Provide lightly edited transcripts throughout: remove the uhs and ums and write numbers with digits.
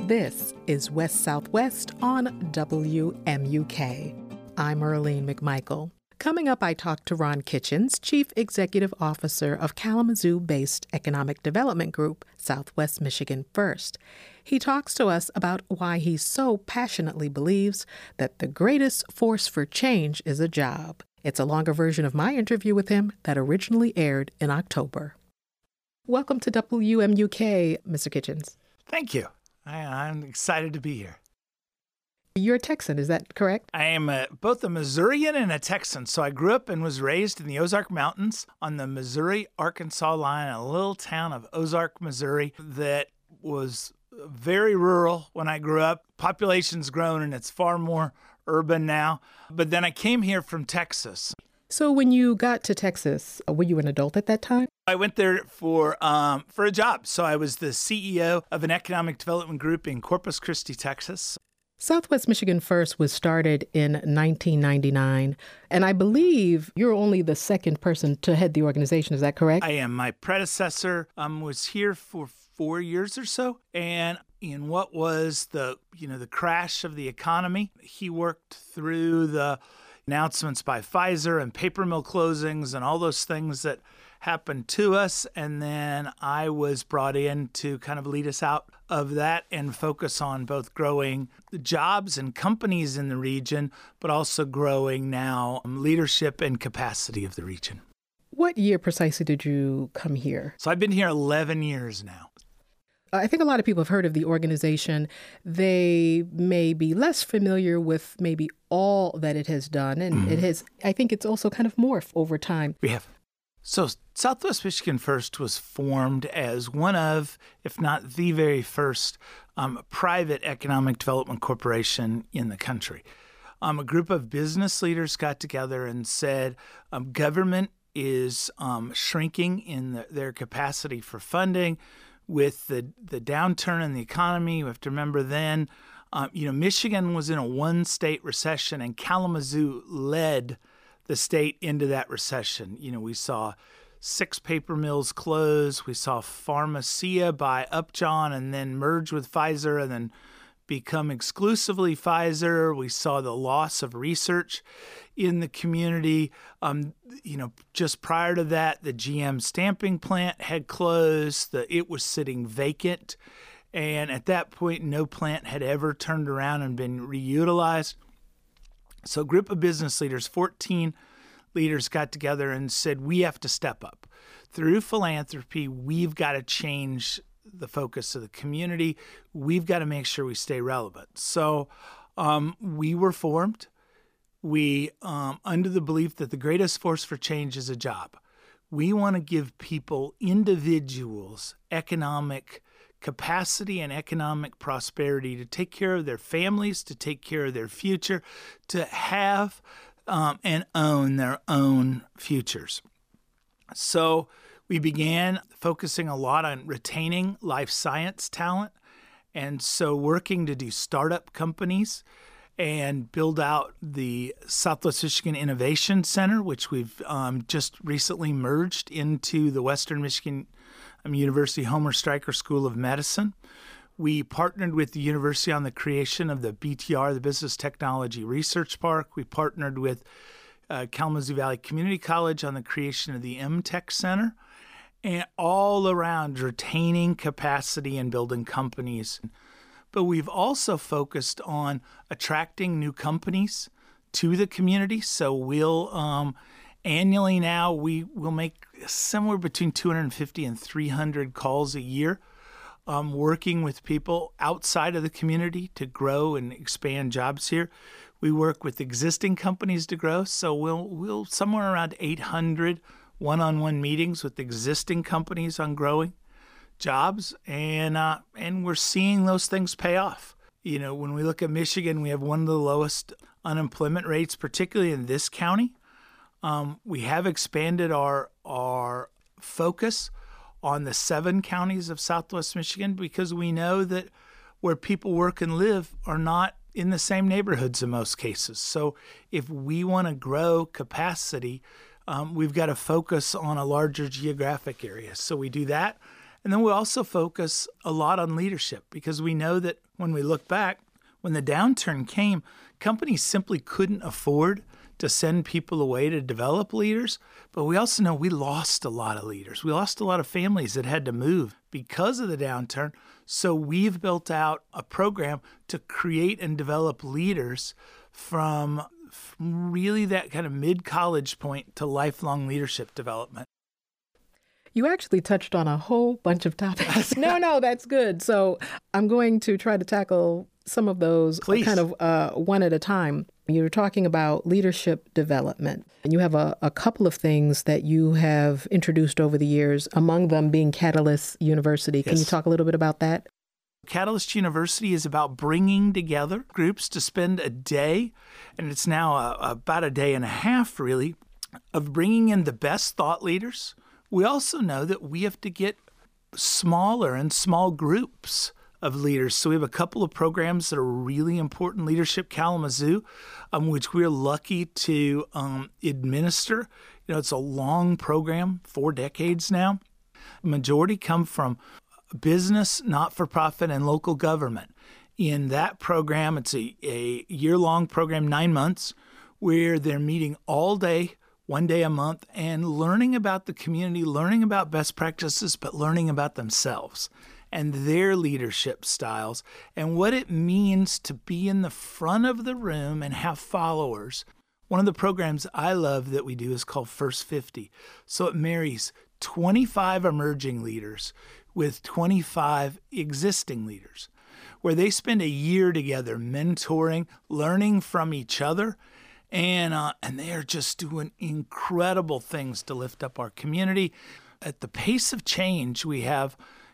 This is West Southwest on WMUK. I'm Earlene McMichael. Coming up, I talk to Ron Kitchens, Chief Executive Officer of Kalamazoo-based economic development group, Southwest Michigan First. He talks to us about why he so passionately believes that the greatest force for change is a job. It's a longer version of my interview with him that originally aired in October. Welcome to WMUK, Mr. Kitchens. Thank you. I'm excited to be here. You're a Texan, is that correct? I am both a Missourian and a Texan. So I grew up and was raised in the Ozark Mountains on the Missouri-Arkansas line, a little town of Ozark, Missouri, that was very rural when I grew up. Population's grown and it's far more urban now. But then I came here from Texas. So when you got to Texas, were you an adult at that time? I went there for a job. So I was the CEO of an economic development group in Corpus Christi, Texas. Southwest Michigan First was started in 1999, and I believe you're only the second person to head the organization. Is that correct? I am. My predecessor was here for 4 years or so, and in what was the crash of the economy, he worked through the announcements by Pfizer and paper mill closings and all those things that happened to us. And then I was brought in to kind of lead us out of that and focus on both growing jobs and companies in the region, but also growing now leadership and capacity of the region. What year precisely did you come here? So I've been here 11 years now. I think a lot of people have heard of the organization. They may be less familiar with maybe all that it has done. And it has, I think it's also kind of morphed over time. We have. So Southwest Michigan First was formed as one of, if not the very first, private economic development corporation in the country. A group of business leaders got together and said government is shrinking in their capacity for funding. With the downturn in the economy, you have to remember then, Michigan was in a one-state recession, and Kalamazoo led the state into that recession. We saw 6 paper mills close. We saw Pharmacia buy Upjohn and then merge with Pfizer and then become exclusively Pfizer. We saw the loss of research in the community. Just prior to that, the GM stamping plant had closed. It was sitting vacant. And at that point, no plant had ever turned around and been reutilized. So a group of business leaders, 14 leaders, got together and said, we have to step up. Through philanthropy, we've got to change the focus of the community. We've got to make sure we stay relevant. So we were formed. We, under the belief that the greatest force for change is a job. We want to give people, individuals, economic capacity and economic prosperity to take care of their families, to take care of their future, to have and own their own futures. So we began focusing a lot on retaining life science talent, and so working to do startup companies and build out the Southwest Michigan Innovation Center, which we've just recently merged into the Western Michigan University Homer Stryker School of Medicine. We partnered with the university on the creation of the BTR, the Business Technology Research Park. We partnered with Kalamazoo Valley Community College on the creation of the MTech Center, and all around retaining capacity and building companies. But we've also focused on attracting new companies to the community. So we'll annually now, we'll make somewhere between 250 and 300 calls a year, working with people outside of the community to grow and expand jobs here. We work with existing companies to grow. So we'll somewhere around 800 one-on-one meetings with existing companies on growing jobs, and we're seeing those things pay off. When we look at Michigan, we have one of the lowest unemployment rates, particularly in this county. We have expanded our focus on the 7 counties of Southwest Michigan because we know that where people work and live are not in the same neighborhoods in most cases. So if we want to grow capacity, we've got to focus on a larger geographic area. So we do that. And then we also focus a lot on leadership because we know that when we look back, when the downturn came, companies simply couldn't afford to send people away to develop leaders. But we also know we lost a lot of leaders. We lost a lot of families that had to move because of the downturn. So we've built out a program to create and develop leaders from really that kind of mid-college point to lifelong leadership development. You actually touched on a whole bunch of topics. No, that's good. So I'm going to try to tackle some of those kind of one at a time. You're talking about leadership development, and you have a couple of things that you have introduced over the years, among them being Catalyst University. Can you talk a little bit about that? Catalyst University is about bringing together groups to spend a day, and it's now about a day and a half, really, of bringing in the best thought leaders. We also know that we have to get smaller and small groups of leaders. So we have a couple of programs that are really important. Leadership Kalamazoo, which we're lucky to administer. It's a long program, 4 decades now. The majority come from business, not-for-profit, and local government. In that program, it's a year-long program, 9 months, where they're meeting all day, 1 day a month, and learning about the community, learning about best practices, but learning about themselves and their leadership styles and what it means to be in the front of the room and have followers. One of the programs I love that we do is called First 50. So it marries 25 emerging leaders with 25 existing leaders, where they spend a year together mentoring, learning from each other, and they are just doing incredible things to lift up our community. At the pace of change we have,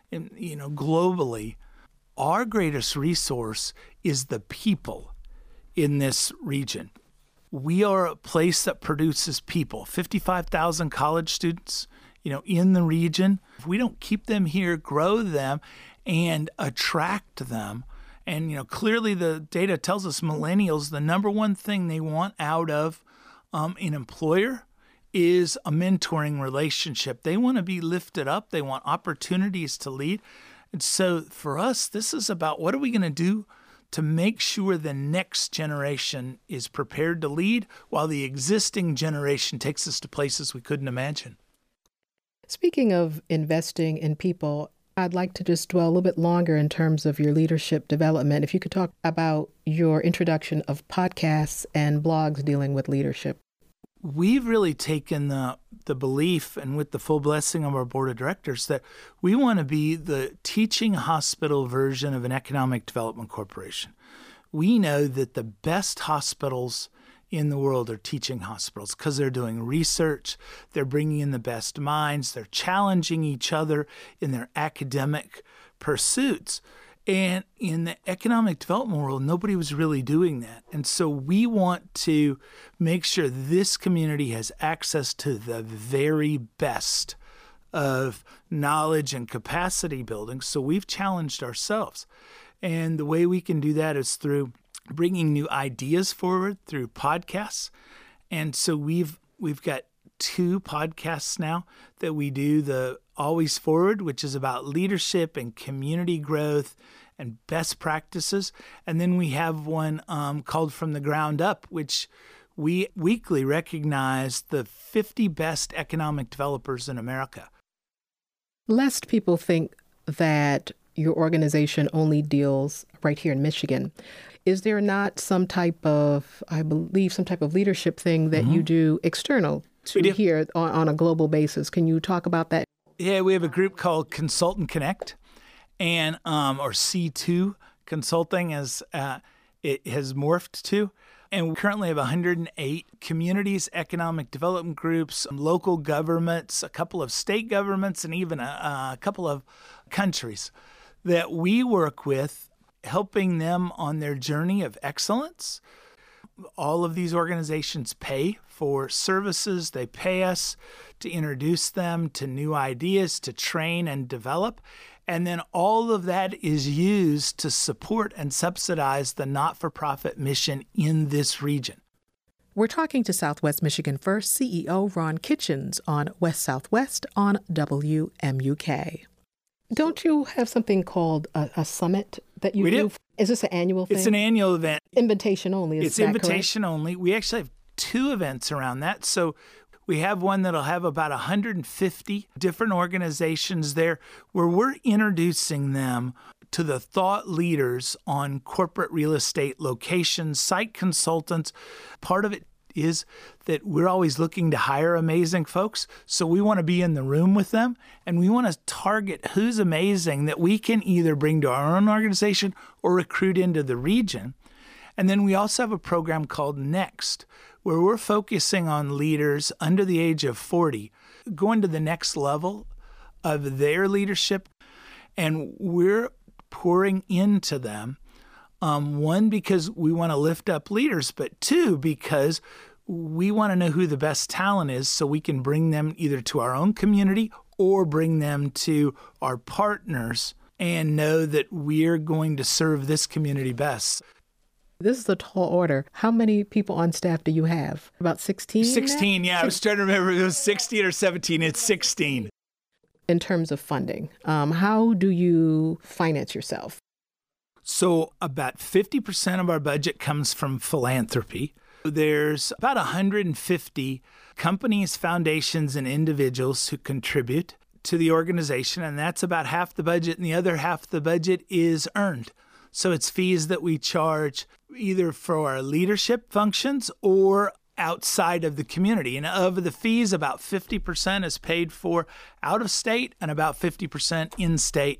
globally, our greatest resource is the people in this region. We are a place that produces people, 55,000 college students, in the region. If we don't keep them here, grow them, and attract them, and clearly the data tells us millennials, the number one thing they want out of an employer is a mentoring relationship. They want to be lifted up. They want opportunities to lead. And so for us, this is about what are we going to do to make sure the next generation is prepared to lead while the existing generation takes us to places we couldn't imagine. Speaking of investing in people, I'd like to just dwell a little bit longer in terms of your leadership development. If you could talk about your introduction of podcasts and blogs dealing with leadership. We've really taken the belief, and with the full blessing of our board of directors, that we want to be the teaching hospital version of an economic development corporation. We know that the best hospitals in the world are teaching hospitals because they're doing research, they're bringing in the best minds, they're challenging each other in their academic pursuits. And in the economic development world, nobody was really doing that. And so we want to make sure this community has access to the very best of knowledge and capacity building. So we've challenged ourselves. And the way we can do that is through bringing new ideas forward through podcasts. And so we've got 2 podcasts now that we do, the Always Forward, which is about leadership and community growth and best practices. And then we have one called From the Ground Up, which we weekly recognize the 50 best economic developers in America. Lest people think that your organization only deals right here in Michigan, is there not some type of leadership thing that you do external to here on a global basis? Can you talk about that? Yeah, we have a group called Consultant Connect, and or C2 Consulting, as it has morphed to. And we currently have 108 communities, economic development groups, local governments, a couple of state governments, and even a couple of countries that we work with, helping them on their journey of excellence. All of these organizations pay for services. They pay us to introduce them to new ideas, to train and develop. And then all of that is used to support and subsidize the not-for-profit mission in this region. We're talking to Southwest Michigan First CEO Ron Kitchens on West Southwest on WMUK. Don't you have something called a summit that you do? Is this an annual thing? It's an annual event. Invitation only, It's invitation only. We actually have 2 events around that. So we have one that'll have about 150 different organizations there where we're introducing them to the thought leaders on corporate real estate locations, site consultants. Part of it is that we're always looking to hire amazing folks. So we want to be in the room with them, and we want to target who's amazing that we can either bring to our own organization or recruit into the region. And then we also have a program called Next, where we're focusing on leaders under the age of 40, going to the next level of their leadership. And we're pouring into them, one, because we want to lift up leaders, but 2, because we want to know who the best talent is so we can bring them either to our own community or bring them to our partners and know that we're going to serve this community best. This is a tall order. How many people on staff do you have? About 16? 16, yeah. I was trying to remember if it was 16 or 17. It's 16. In terms of funding, how do you finance yourself? So about 50% of our budget comes from philanthropy. There's about 150 companies, foundations, and individuals who contribute to the organization, and that's about half the budget, and the other half of the budget is earned. So it's fees that we charge either for our leadership functions or outside of the community. And of the fees, about 50% is paid for out of state and about 50% in state.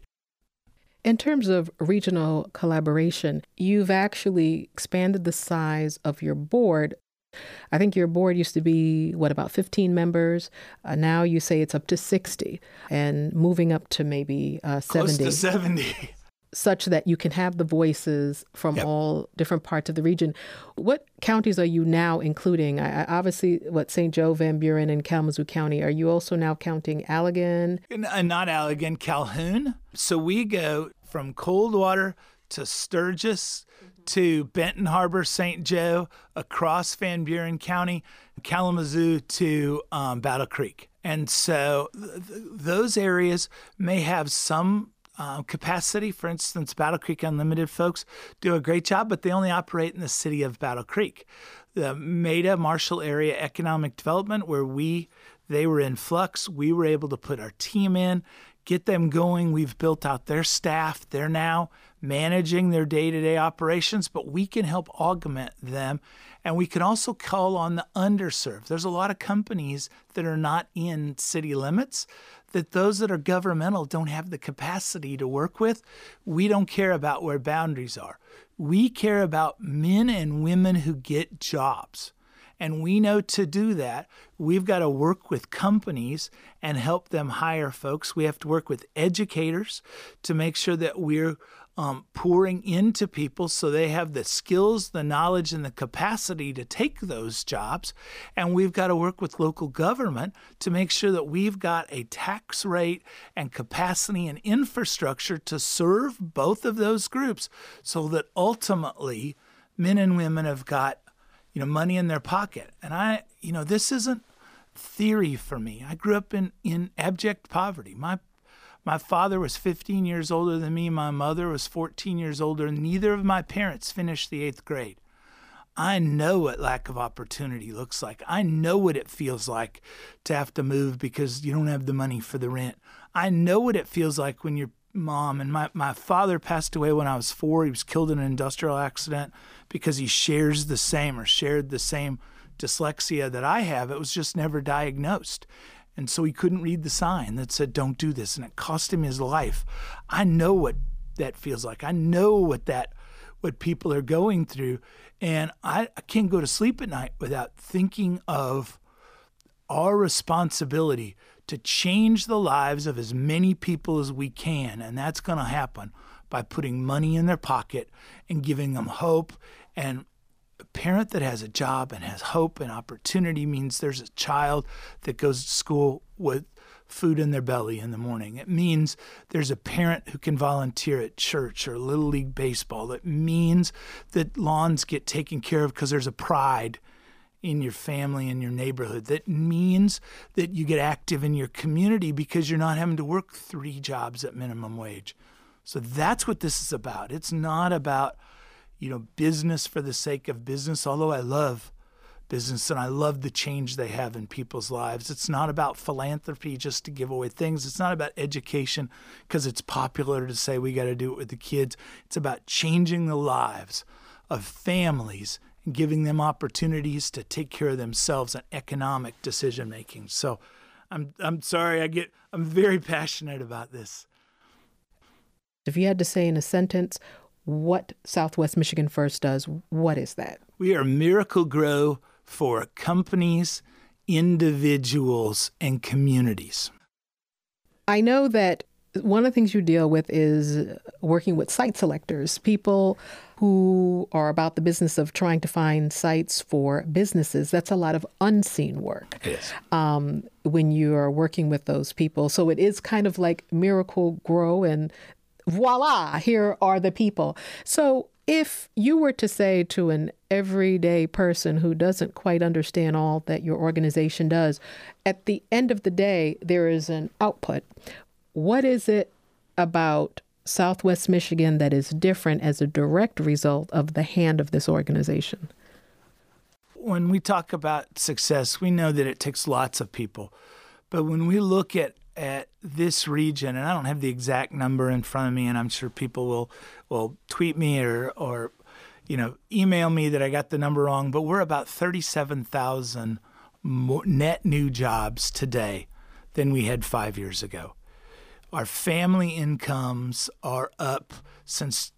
In terms of regional collaboration, you've actually expanded the size of your board. I think your board used to be, about 15 members? Now you say it's up to 60 and moving up to maybe 70. Close to 70. Such that you can have the voices from all different parts of the region. What counties are you now including? Obviously, St. Joe, Van Buren, and Kalamazoo County. Are you also now counting Allegan? Not Allegan, Calhoun. So we go from Coldwater to Sturgis to Benton Harbor, St. Joe, across Van Buren County, Kalamazoo to Battle Creek. And so those areas may have some capacity. For instance, Battle Creek Unlimited folks do a great job, but they only operate in the city of Battle Creek. The Maida Marshall Area Economic Development, where they were in flux, we were able to put our team in, get them going. We've built out their staff. They're now managing their day-to-day operations, but we can help augment them. And we can also call on the underserved. There's a lot of companies that are not in city limits, that those that are governmental don't have the capacity to work with. We don't care about where boundaries are. We care about men and women who get jobs. And we know to do that, we've got to work with companies and help them hire folks. We have to work with educators to make sure that we're pouring into people so they have the skills, the knowledge, and the capacity to take those jobs. And we've got to work with local government to make sure that we've got a tax rate and capacity and infrastructure to serve both of those groups so that ultimately men and women have got money in their pocket. And this isn't theory for me. I grew up in abject poverty. My father was 15 years older than me. My mother was 14 years older. Neither of my parents finished the 8th grade. I know what lack of opportunity looks like. I know what it feels like to have to move because you don't have the money for the rent. I know what it feels like when your mom, and my father passed away when I was 4. He was killed in an industrial accident because he shared the same dyslexia that I have. It was just never diagnosed. And so he couldn't read the sign that said, don't do this. And it cost him his life. I know what that feels like. I know what people are going through. And I can't go to sleep at night without thinking of our responsibility to change the lives of as many people as we can. And that's going to happen by putting money in their pocket and giving them hope. And a parent that has a job and has hope and opportunity means there's a child that goes to school with food in their belly in the morning. It means there's a parent who can volunteer at church or Little League Baseball. It means that lawns get taken care of because there's a pride in your family and your neighborhood. That means that you get active in your community because you're not having to work 3 jobs at minimum wage. So that's what this is about. It's not about, business for the sake of business, although I love business and I love the change they have in people's lives. It's not about philanthropy just to give away things. It's not about education because it's popular to say we got to do it with the kids. It's about changing the lives of families and giving them opportunities to take care of themselves and economic decision making. So I'm sorry, I'm very passionate about this. If you had to say in a sentence what Southwest Michigan First does, what is that? We are Miracle-Gro for companies, individuals, and communities. I know that one of the things you deal with is working with site selectors, people who are about the business of trying to find sites for businesses. That's a lot of unseen work. It is. When you are working with those people. So it is kind of like Miracle-Gro and voila, here are the people. So if you were to say to an everyday person who doesn't quite understand all that your organization does, at the end of the day, there is an output. What is it about Southwest Michigan that is different as a direct result of the hand of this organization? When we talk about success, we know that it takes lots of people. But when we look at this region, and I don't have the exact number in front of me, and I'm sure people will tweet me or email me that I got the number wrong, but we're about 37,000 net new jobs today than we had 5 years ago. Our family incomes are up since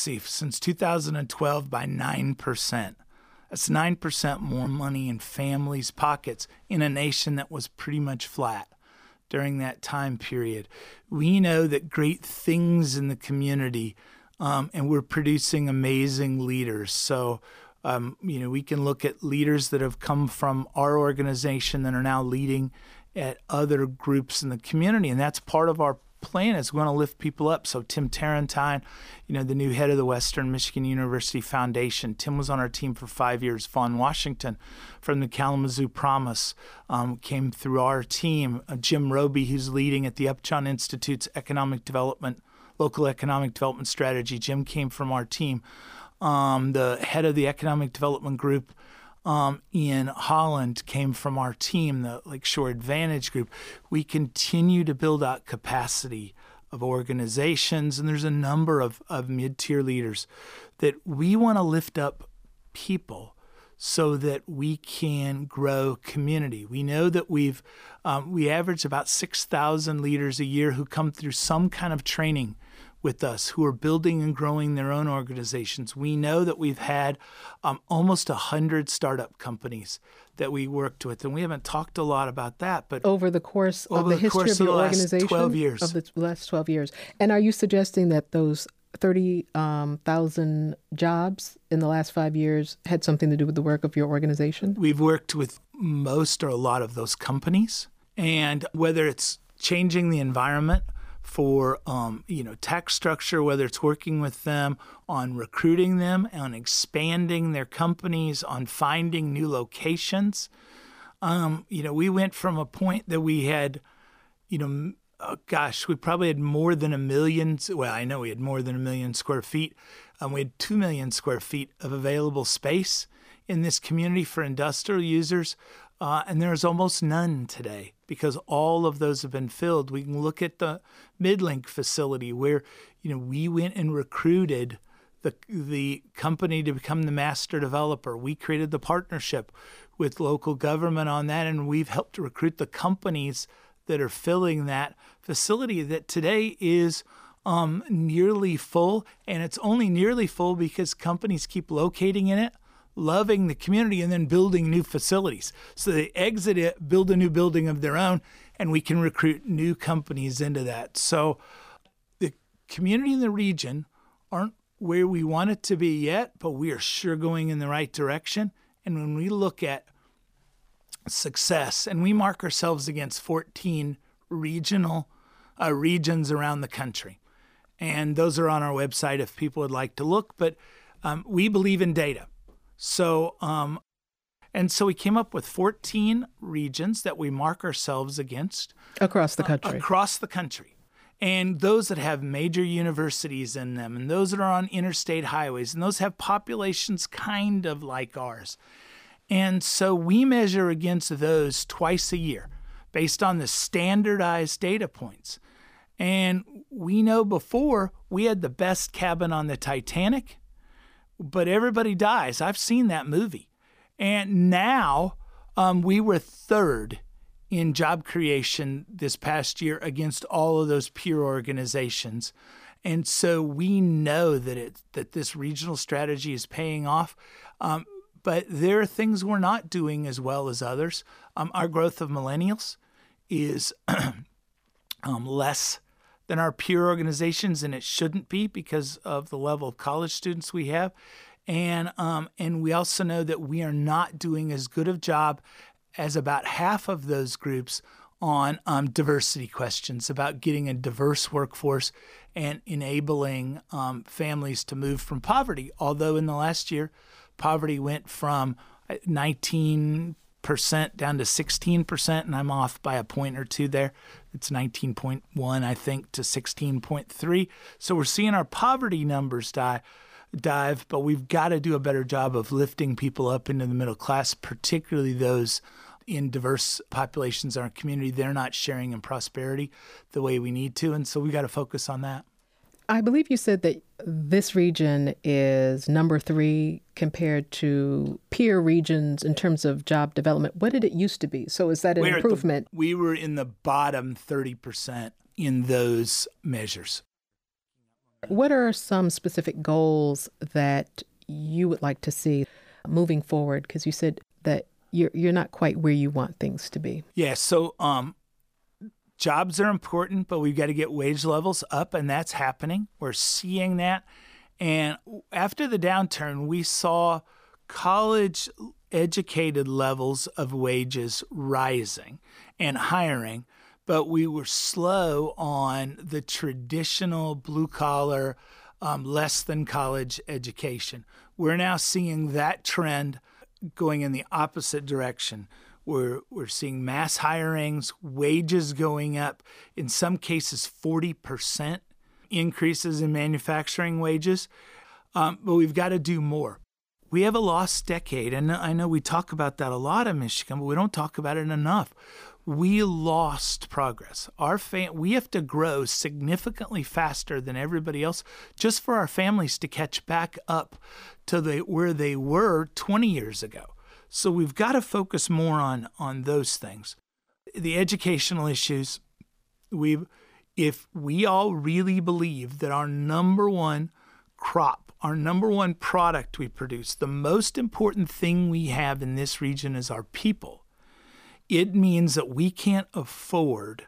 2012 by 9%. That's 9% more money in families' pockets in a nation that was pretty much flat during that time period. We know that great things in the community, and we're producing amazing leaders. So, we can look at leaders that have come from our organization that are now leading at other groups in the community, and that's part of our plan is we want to lift people up. So Tim Tarentine, the new head of the Western Michigan University Foundation. Tim was on our team for 5 years. Vaughn Washington from the Kalamazoo Promise came through our team. Jim Roby, who's leading at the Upjohn Institute's local economic development strategy. Jim came from our team. The head of the economic development group in Holland came from our team, the Lakeshore Advantage Group. We continue to build out capacity of organizations, and there's a number of mid-tier leaders that we want to lift up people so that we can grow community. We know that we average about 6,000 leaders a year who come through some kind of training with us, who are building and growing their own organizations. We know that we've had almost 100 startup companies that we worked with, and we haven't talked a lot about that. But over the course of the history of your organization, 12 years. Of the last 12 years. And are you suggesting that those 30,000 jobs in the last 5 years had something to do with the work of your organization? We've worked with most or a lot of those companies, and whether it's changing the environment for tax structure, whether it's working with them on recruiting them, on expanding their companies, on finding new locations. We went from a point that we had, we probably had more than 1 million. Well, I know we had more than 1 million square feet. We had 2 million square feet of available space in this community for industrial users. And there's almost none today because all of those have been filled. We can look at the Midlink facility where, we went and recruited the company to become the master developer. We created the partnership with local government on that, and we've helped to recruit the companies that are filling that facility that today is nearly full. And it's only nearly full because companies keep locating in it, loving the community, and then building new facilities. So they exit it, build a new building of their own, and we can recruit new companies into that. So the community in the region aren't where we want it to be yet, but we are sure going in the right direction. And when we look at success, and we mark ourselves against 14 regions around the country, and those are on our website if people would like to look, but we believe in data. So we came up with 14 regions that we mark ourselves against. Across the country. Across the country. and those that have major universities in them, and those that are on interstate highways, and those have populations kind of like ours. And so we measure against those twice a year based on the standardized data points. And we know before we had the best cabin on the Titanic, but everybody dies. I've seen that movie. And now we were third in job creation this past year against all of those peer organizations. And so we know that this regional strategy is paying off. But there are things we're not doing as well as others. Our growth of millennials is less than our peer organizations, and it shouldn't be because of the level of college students we have. And we also know that we are not doing as good of job as about half of those groups on diversity questions, about getting a diverse workforce and enabling families to move from poverty. Although in the last year, poverty went from 19% down to 16%, and I'm off by a point or two there. It's 19.1, I think, to 16.3. So we're seeing our poverty numbers dive, but we've got to do a better job of lifting people up into the middle class, particularly those in diverse populations in our community. They're not sharing in prosperity the way we need to, and so we got to focus on that. I believe you said that this region is number 3 compared to peer regions in terms of job development. What did it used to be? So is that an improvement? We were in the bottom 30% in those measures. What are some specific goals that you would like to see moving forward? Because you said that you're not quite where you want things to be. Yeah, so jobs are important, but we've got to get wage levels up, and that's happening. We're seeing that. And after the downturn, we saw college-educated levels of wages rising and hiring, but we were slow on the traditional blue-collar, less than college education. We're now seeing that trend going in the opposite direction. We're seeing mass hirings, wages going up, in some cases 40% increases in manufacturing wages, but we've got to do more. We have a lost decade, and I know we talk about that a lot in Michigan, but we don't talk about it enough. We lost progress. We have to grow significantly faster than everybody else just for our families to catch back up to where they were 20 years ago. So we've got to focus more on those things. The educational issues, if we all really believe that our number one crop, our number one product we produce, the most important thing we have in this region is our people, it means that we can't afford,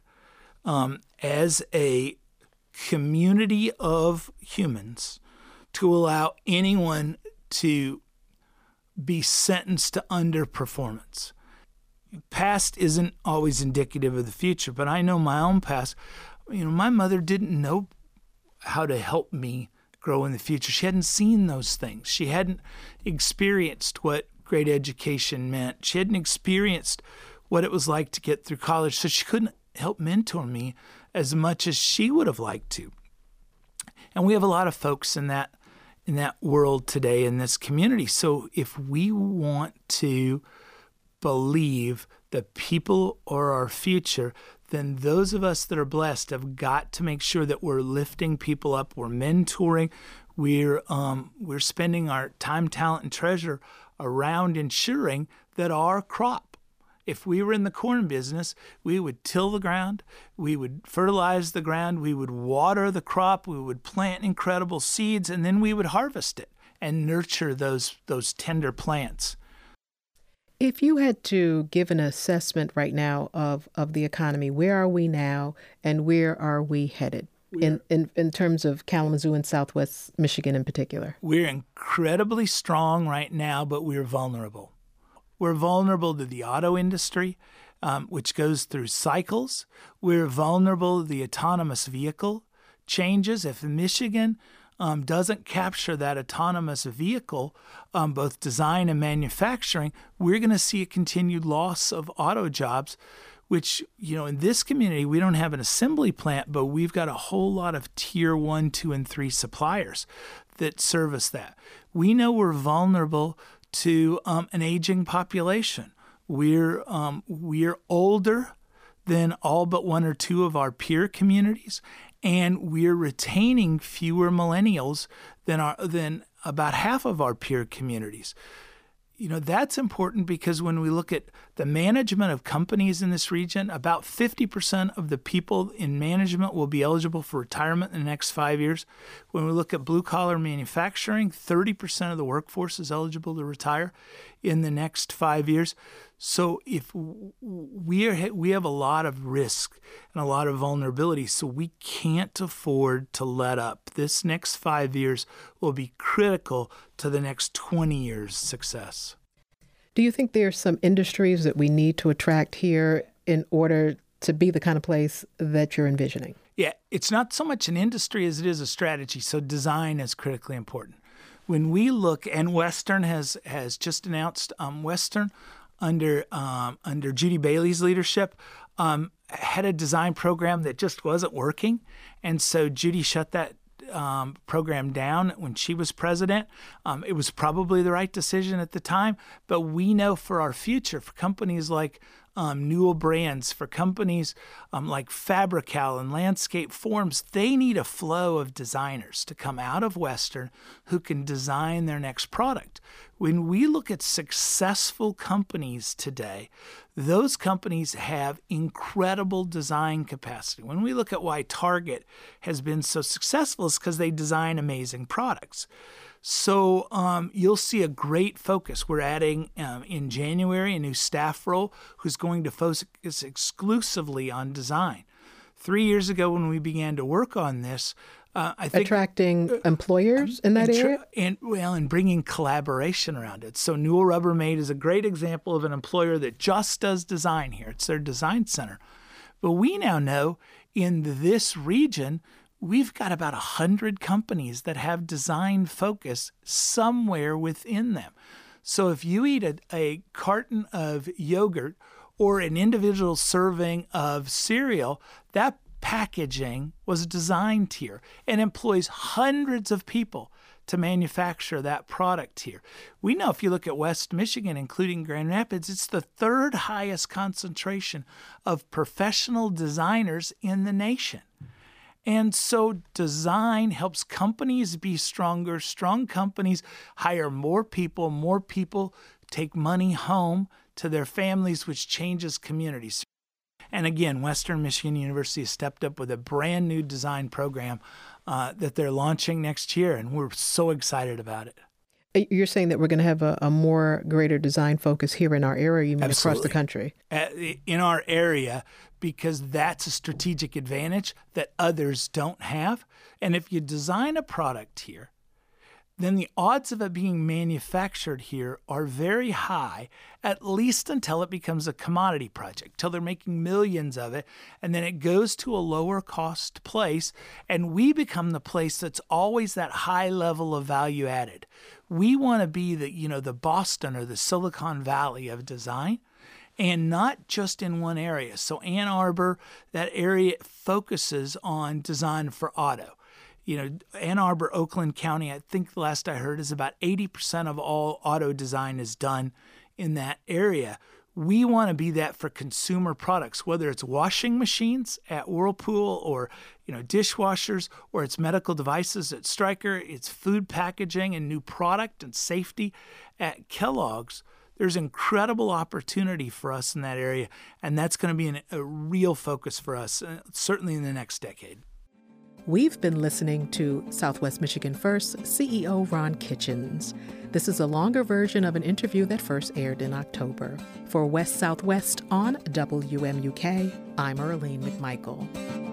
as a community of humans, to allow anyone to be sentenced to underperformance. Past isn't always indicative of the future, but I know my own past. My mother didn't know how to help me grow in the future. She hadn't seen those things. She hadn't experienced what great education meant. She hadn't experienced what it was like to get through college, so she couldn't help mentor me as much as she would have liked to. And we have a lot of folks in that world today in this community. So if we want to believe that people are our future, then those of us that are blessed have got to make sure that we're lifting people up, we're mentoring, we're spending our time, talent, and treasure around ensuring that our crop, if we were in the corn business, we would till the ground, we would fertilize the ground, we would water the crop, we would plant incredible seeds, and then we would harvest it and nurture those tender plants. If you had to give an assessment right now of the economy, where are we now and where are we headed in terms of Kalamazoo and Southwest Michigan in particular? We're incredibly strong right now, but we're vulnerable. We're vulnerable to the auto industry, which goes through cycles. We're vulnerable to the autonomous vehicle changes. If Michigan doesn't capture that autonomous vehicle, both design and manufacturing, we're going to see a continued loss of auto jobs. which, in this community, we don't have an assembly plant, but we've got a whole lot of tier 1, 2, and 3 suppliers that service that. We know we're vulnerable to an aging population. We're older than all but 1 or 2 of our peer communities, and we're retaining fewer millennials than about half of our peer communities. That's important because when we look at the management of companies in this region, about 50% of the people in management will be eligible for retirement in the next 5 years. When we look at blue-collar manufacturing, 30% of the workforce is eligible to retire in the next 5 years. So if we have a lot of risk and a lot of vulnerability, so we can't afford to let up. This next 5 years will be critical to the next 20 years' success. Do you think there's some industries that we need to attract here in order to be the kind of place that you're envisioning? Yeah, it's not so much an industry as it is a strategy. So design is critically important. When we look, and Western has just announced Western under Judy Bailey's leadership, had a design program that just wasn't working. And so Judy shut that program down when she was president. It was probably the right decision at the time, but we know for our future, for companies like Newell Brands, for companies like Fabri-Kal and Landscape Forms, they need a flow of designers to come out of Western who can design their next product. When we look at successful companies today, those companies have incredible design capacity. When we look at why Target has been so successful, it's because they design amazing products. So you'll see a great focus. We're adding in January a new staff role who's going to focus exclusively on design. 3 years ago when we began to work on this, I think attracting employers in that area? And bringing collaboration around it. So Newell Rubbermaid is a great example of an employer that just does design here. It's their design center. But we now know in this region, we've got about 100 companies that have design focus somewhere within them. So if you eat a carton of yogurt or an individual serving of cereal, that packaging was designed here and employs hundreds of people to manufacture that product here. We know if you look at West Michigan, including Grand Rapids, it's the 3rd highest concentration of professional designers in the nation. And so design helps companies be stronger. Strong companies hire more people take money home to their families, which changes communities. And again, Western Michigan University has stepped up with a brand new design program that they're launching next year, and we're so excited about it. You're saying that we're going to have a more greater design focus here in our area, you mean Absolutely. Across the country? In our area, because that's a strategic advantage that others don't have. And if you design a product here, then the odds of it being manufactured here are very high, at least until it becomes a commodity project, till they're making millions of it, and then it goes to a lower cost place, and we become the place that's always that high level of value added. We want to be the Boston or the Silicon Valley of design, and not just in one area. So Ann Arbor, that area focuses on design for auto. Ann Arbor, Oakland County, I think the last I heard is about 80% of all auto design is done in that area. We want to be that for consumer products, whether it's washing machines at Whirlpool or, dishwashers, or it's medical devices at Stryker, it's food packaging and new product and safety at Kellogg's. There's incredible opportunity for us in that area, and that's going to be a real focus for us, certainly in the next decade. We've been listening to Southwest Michigan First CEO Ron Kitchens. This is a longer version of an interview that first aired in October. For West Southwest on WMUK, I'm Earlene McMichael.